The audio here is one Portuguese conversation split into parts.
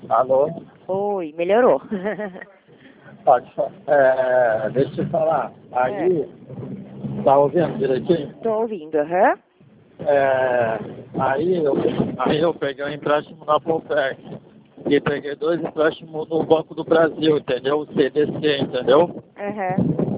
Alô? Oi, melhorou. Pode falar. Deixa eu falar. Aí, tá ouvindo direitinho? Tô ouvindo, aham. É, aí eu peguei um empréstimo na Popec e peguei 2 empréstimos no Banco do Brasil, entendeu? O CDC, entendeu? Aham.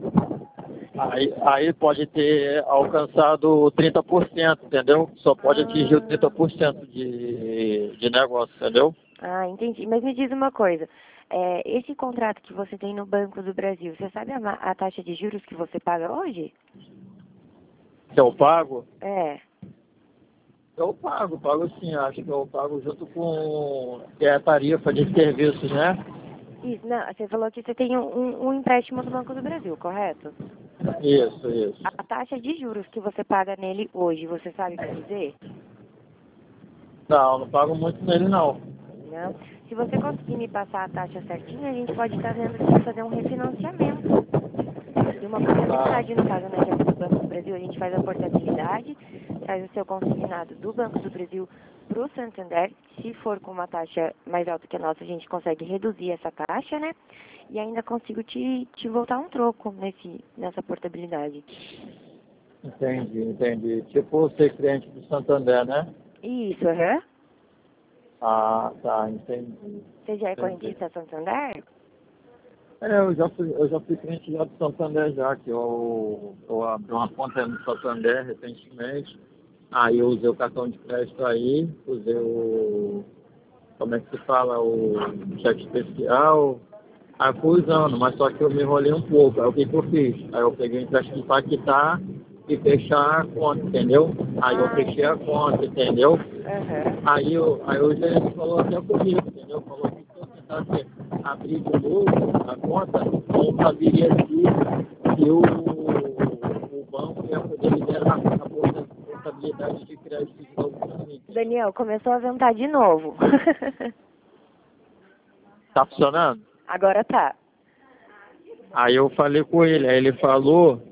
Aí pode ter alcançado 30%, entendeu? Só pode atingir o 30% de negócio, entendeu? Entendi. Mas me diz uma coisa. Esse contrato que você tem no Banco do Brasil, você sabe a taxa de juros que você paga hoje? Se eu pago? É. Eu pago sim, acho que eu pago junto com a tarifa de serviços, né? Isso, não, você falou que você tem um empréstimo do Banco do Brasil, correto? Isso. A taxa de juros que você paga nele hoje, você sabe me dizer? Não pago muito nele não. Não. Se você conseguir me passar a taxa certinha, a gente pode estar vendo de fazer um refinanciamento. E uma portabilidade, no caso, né, que é do Banco do Brasil, a gente faz a portabilidade, traz o seu consignado do Banco do Brasil para o Santander. Se for com uma taxa mais alta que a nossa, a gente consegue reduzir essa taxa, né? E ainda consigo te voltar um troco nessa portabilidade. Entendi. Tipo ser cliente do Santander, né? Isso, aham. Ah, tá, entendi. Você já é correntista Santander? Eu já fui cliente já do Santander já, que eu abri uma conta no Santander recentemente. Aí eu usei o cartão de crédito aí, usei como é que se fala, o cheque especial. Aí fui usando, mas só que eu me enrolei um pouco. Aí o que eu fiz? Aí eu peguei o empréstimo para quitar e fechar a conta, entendeu? Aí eu fechei a conta, entendeu? Aham. Aí o gerente falou até comigo, entendeu? Falou que se eu tentasse abrir de novo a conta, não saberia se o banco ia poder liberar a portabilidade de crédito de novo para mim. Daniel, começou a ventar de novo. Tá funcionando? Agora tá. Aí eu falei com ele, aí ele falou,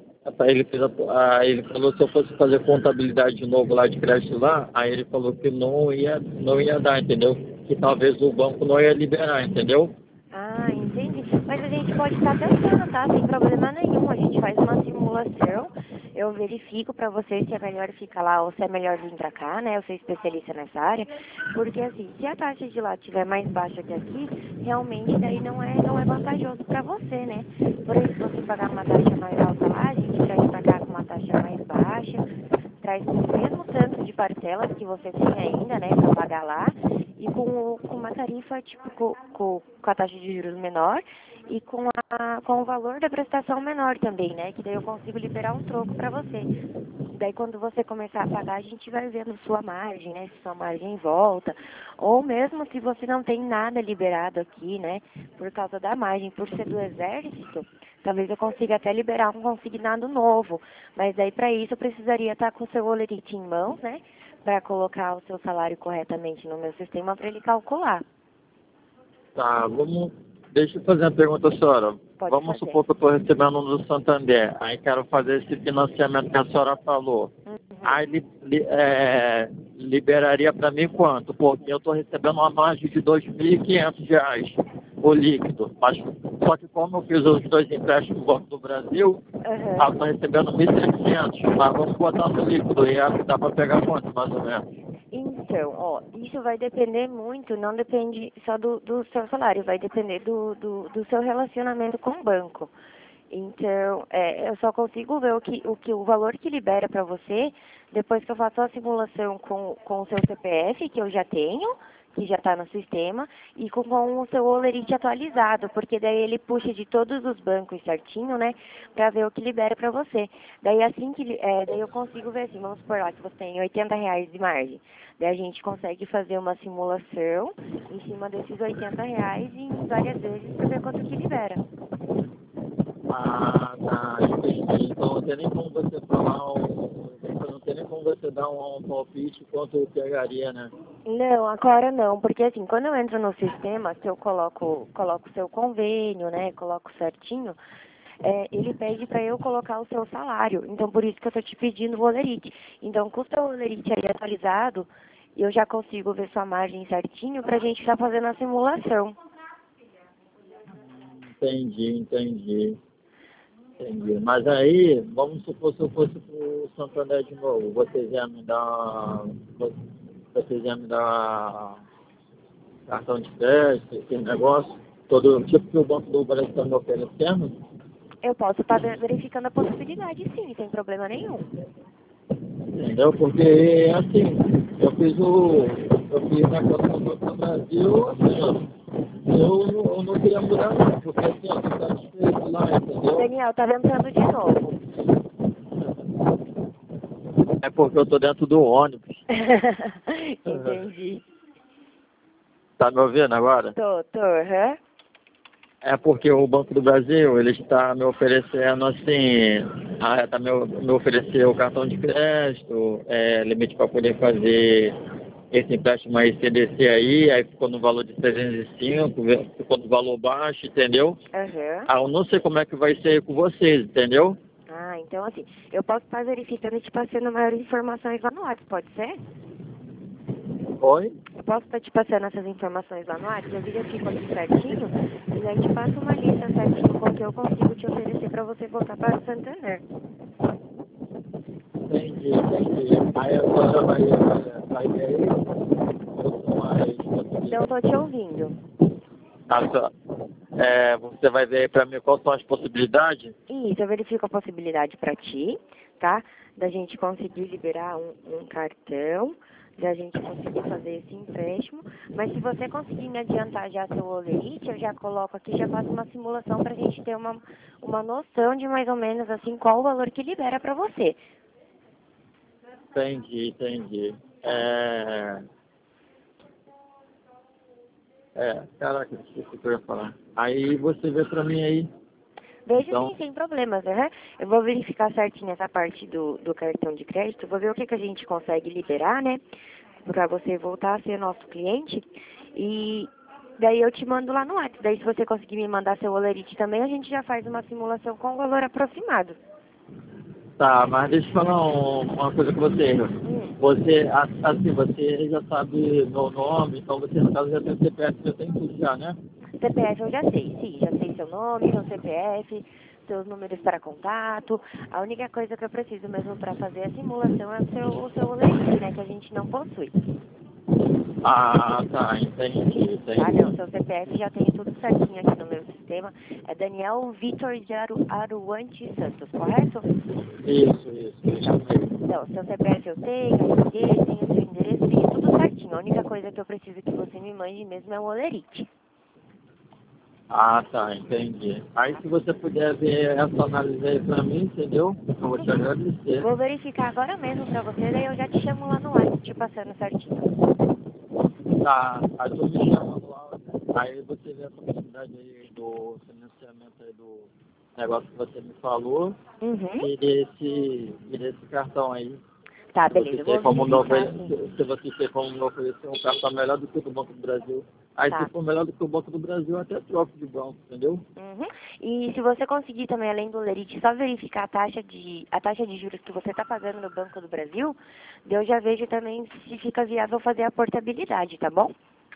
ele falou se eu fosse fazer contabilidade de novo lá de crédito lá, aí ele falou que não ia dar, entendeu? Que talvez o banco não ia liberar, entendeu? Entendi. Mas a gente pode estar tentando, tá? Sem problema nenhum. A gente faz uma simulação. Eu verifico pra você se é melhor ficar lá ou se é melhor vir pra cá, né? Eu sou especialista nessa área. Porque, assim, se a taxa de lá estiver mais baixa que aqui, realmente daí não é vantajoso pra você, né? Porém, se você pagar uma taxa mais alta lá, a gente traz pra cá com uma taxa mais baixa, traz com o mesmo tanto de parcelas que você tem ainda, né, pra pagar lá, e com uma tarifa, tipo, com a taxa de juros menor e com o valor da prestação menor também, né? Que daí eu consigo liberar um troco para você. Daí quando você começar a pagar, a gente vai vendo sua margem, né? Se sua margem volta. Ou mesmo se você não tem nada liberado aqui, né? Por causa da margem, por ser do exército, talvez eu consiga até liberar um consignado novo. Mas daí para isso eu precisaria estar com o seu olerite em mãos, né? Para colocar o seu salário corretamente no meu sistema para ele calcular. Tá, deixa eu fazer uma pergunta, senhora. Pode Vamos fazer. supor que eu estou recebendo um do Santander, aí quero fazer esse financiamento que a senhora falou. Aí liberaria para mim quanto? Porque eu estou recebendo uma margem de R$ 2.500 o líquido. Mas, só que como eu fiz os 2 empréstimos no Banco do Brasil, eu estou recebendo 1.700. Mas vamos botar no líquido e dá para pegar quanto, mais ou menos? Então, ó, isso vai depender muito, não depende só do seu salário, vai depender do seu relacionamento com o banco. Então, eu só consigo ver o valor que libera para você depois que eu faço a simulação com o seu CPF, que eu já tenho, que já está no sistema, e com o seu olerite atualizado, porque daí ele puxa de todos os bancos certinho, né, para ver o que libera para você. Daí assim daí eu consigo ver assim, vamos supor lá que você tem R$ 80 de margem. Daí a gente consegue fazer uma simulação em cima desses R$ 80 em várias vezes para ver quanto que libera. Ah, tá, entendi. Então não tem nem como você falar não tem nem como você dar um palpite quanto pegaria, né? Não, agora não, porque assim, quando eu entro no sistema, que eu coloco o seu convênio, né, coloco certinho, ele pede para eu colocar o seu salário. Então, por isso que eu estou te pedindo o olerite. Então, com o seu olerite aí atualizado eu já consigo ver sua margem certinho pra gente estar fazendo a simulação. Entendi. Mas aí, vamos supor se eu fosse pro Santander de novo, vocês iam me dar cartão de crédito, esse negócio, todo tipo que o Banco do Brasil está me oferecendo? Eu posso estar verificando a possibilidade, sim, sem problema nenhum. Entendeu? Porque, assim, eu fiz a conta do Banco do Brasil, assim, ó, eu não queria mudar não, porque assim, ó, tá satisfeito lá, entendeu? Daniel, tá ventando de novo. É porque eu tô dentro do ônibus. Entendi. Tá me ouvindo agora? Tô, aham. É porque o Banco do Brasil, ele está me oferecendo assim, me ofereceu o cartão de crédito, limite para poder fazer esse empréstimo aí CDC aí ficou no valor de 305, ficou no valor baixo, entendeu? Aham. Ah, eu não sei como é que vai ser com vocês, entendeu? Ah, então assim, eu posso estar verificando e te passando maiores informações lá no WhatsApp, pode ser? Oi? Eu posso estar te passando essas informações lá no WhatsApp, eu verifico aqui certinho, e aí te passo uma lista certinho com o que eu consigo te oferecer para você voltar para o Santander. Entendi. Aí a senhora vai ver aí, eu sou mais... Então, tô te ouvindo. Você vai ver aí para mim quais são as possibilidades? Isso, eu verifico a possibilidade para ti, tá? Da gente conseguir liberar um cartão, da gente conseguir fazer esse empréstimo. Mas se você conseguir me adiantar já seu olerite, eu já coloco aqui, já faço uma simulação para a gente ter uma noção de mais ou menos assim qual o valor que libera para você. Entendi. Caraca, esqueci o que eu ia falar. Aí você vê pra mim aí. Veja Então, sim, sem problemas, né? Eu vou verificar certinho essa parte do cartão de crédito, vou ver o que a gente consegue liberar, né? Para você voltar a ser nosso cliente. E daí eu te mando lá no WhatsApp. Daí se você conseguir me mandar seu olerite também, a gente já faz uma simulação com o valor aproximado. tá, mas deixa eu falar uma coisa com você. Você já sabe meu nome, então você no caso já tem o CPF, já tem tudo já, né? CPF eu já sei, sim, já sei seu nome, seu CPF, seus números para contato. A única coisa que eu preciso mesmo para fazer a simulação é o seu olerite, né, que a gente não possui. Ah, tá, entendi. Ah, não, seu CPF já tem tudo certinho aqui no meu sistema. É Daniel Vitor de Aruante Santos, correto? Isso. Então, seu CPF eu tenho, RG, tenho seu endereço, tenho tudo certinho. A única coisa que eu preciso que você me mande mesmo é o olerite. Ah, tá, entendi. Aí se você puder ver essa análise aí pra mim, entendeu? Eu vou te agradecer. Vou verificar agora mesmo pra você, daí eu já te chamo lá no WhatsApp, te passando certinho. Tá, aí tu me chama lá, aí você vê a possibilidade aí do financiamento aí do negócio que você me falou Uhum. e desse cartão aí. Tá, Se você beleza, eu tem vou como verificar sim. se você tem como me oferecer um cartão melhor do que o do Banco do Brasil. Aí Tá. se for melhor do que o Banco do Brasil, eu até troco de banco, entendeu? Uhum. E se você conseguir também, além do lerite, só verificar a taxa de juros que você está pagando no Banco do Brasil, daí eu já vejo também se fica viável fazer a portabilidade, tá bom?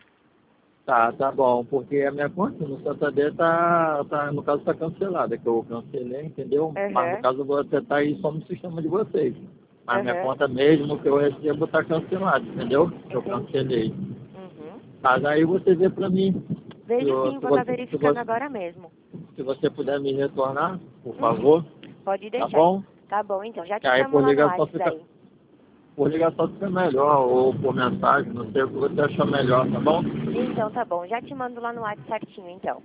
Tá bom, porque a minha conta no Santander no caso tá cancelada, que eu cancelei, entendeu? Mas no Aham. caso você tá aí só no sistema de vocês. Mas minha Aham. conta mesmo que eu recebo tá cancelada, entendeu? Que eu Entendi. cancelei. Uhum. Mas aí você vê pra mim. Se, Vejo sim, se vou estar você, se, verificando você, agora mesmo. se você puder me retornar, por Uhum. favor, Pode tá deixar. bom? Tá bom, então. Já Que te aí chamo lá no WhatsApp daí. por ligação fica melhor, ou por mensagem, não sei o que você achar melhor, tá bom? Então tá bom. Já te mando lá no WhatsApp certinho, então.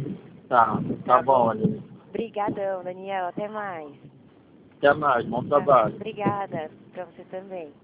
Tá bom, Aline. Obrigadão, Daniel. Até mais. Até mais, bom Tá. trabalho. Obrigada. Pra você também.